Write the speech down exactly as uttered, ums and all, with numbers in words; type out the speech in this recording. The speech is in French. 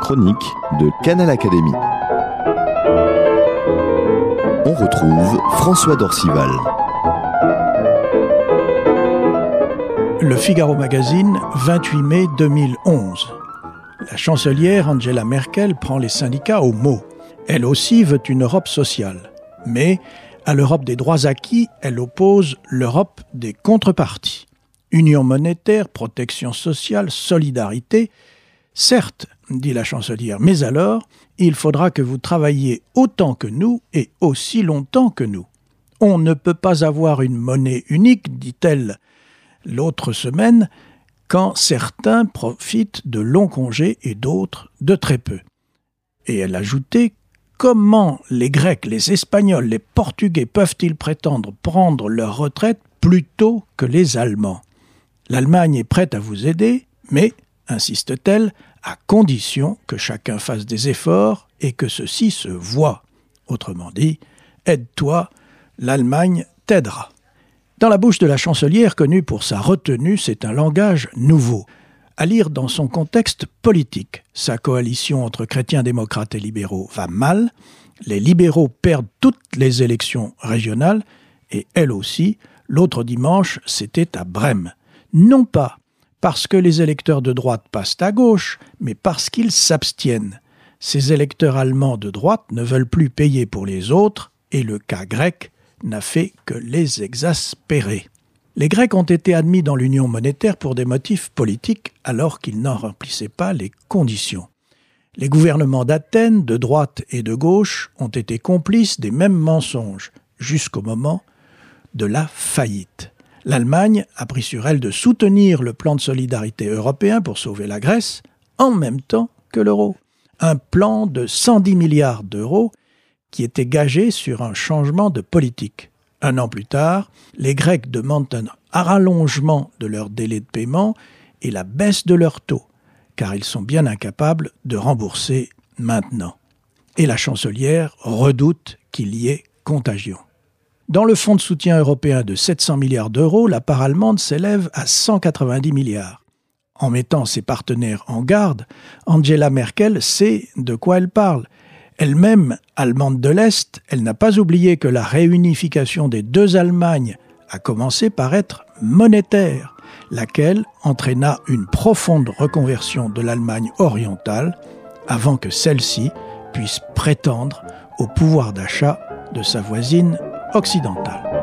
chronique de Canal Académie. On retrouve François Dorcival. Le Figaro Magazine, vingt-huit mai deux mille onze. La chancelière Angela Merkel prend les syndicats au mot. Elle aussi veut une Europe sociale. Mais à l'Europe des droits acquis, elle oppose l'Europe des contreparties. Union monétaire, protection sociale, solidarité. Certes, dit la chancelière, mais alors, il faudra que vous travailliez autant que nous et aussi longtemps que nous. On ne peut pas avoir une monnaie unique, dit-elle l'autre semaine, quand certains profitent de longs congés et d'autres de très peu. Et elle ajoutait: comment les Grecs, les Espagnols, les Portugais peuvent-ils prétendre prendre leur retraite plus tôt que les Allemands ? L'Allemagne est prête à vous aider, mais, insiste-t-elle, à condition que chacun fasse des efforts et que ceci se voit. Autrement dit, aide-toi, l'Allemagne t'aidera. Dans la bouche de la chancelière, connue pour sa retenue, c'est un langage nouveau. À lire dans son contexte politique. Sa coalition entre chrétiens, démocrates et libéraux va mal. Les libéraux perdent toutes les élections régionales. Et elle aussi, l'autre dimanche, c'était à Brême. Non pas parce que les électeurs de droite passent à gauche, mais parce qu'ils s'abstiennent. Ces électeurs allemands de droite ne veulent plus payer pour les autres, et le cas grec n'a fait que les exaspérer. Les Grecs ont été admis dans l'Union monétaire pour des motifs politiques alors qu'ils n'en remplissaient pas les conditions. Les gouvernements d'Athènes, de droite et de gauche, ont été complices des mêmes mensonges jusqu'au moment de la faillite. L'Allemagne a pris sur elle de soutenir le plan de solidarité européen pour sauver la Grèce en même temps que l'euro. Un plan de cent dix milliards d'euros qui était gagé sur un changement de politique. Un an plus tard, les Grecs demandent un rallongement de leur délai de paiement et la baisse de leur taux, car ils sont bien incapables de rembourser maintenant. Et la chancelière redoute qu'il y ait contagion. Dans le fonds de soutien européen de sept cents milliards d'euros, la part allemande s'élève à cent quatre-vingt-dix milliards. En mettant ses partenaires en garde, Angela Merkel sait de quoi elle parle. Elle-même, allemande de l'Est, elle n'a pas oublié que la réunification des deux Allemagnes a commencé par être monétaire, laquelle entraîna une profonde reconversion de l'Allemagne orientale avant que celle-ci puisse prétendre au pouvoir d'achat de sa voisine occidentale.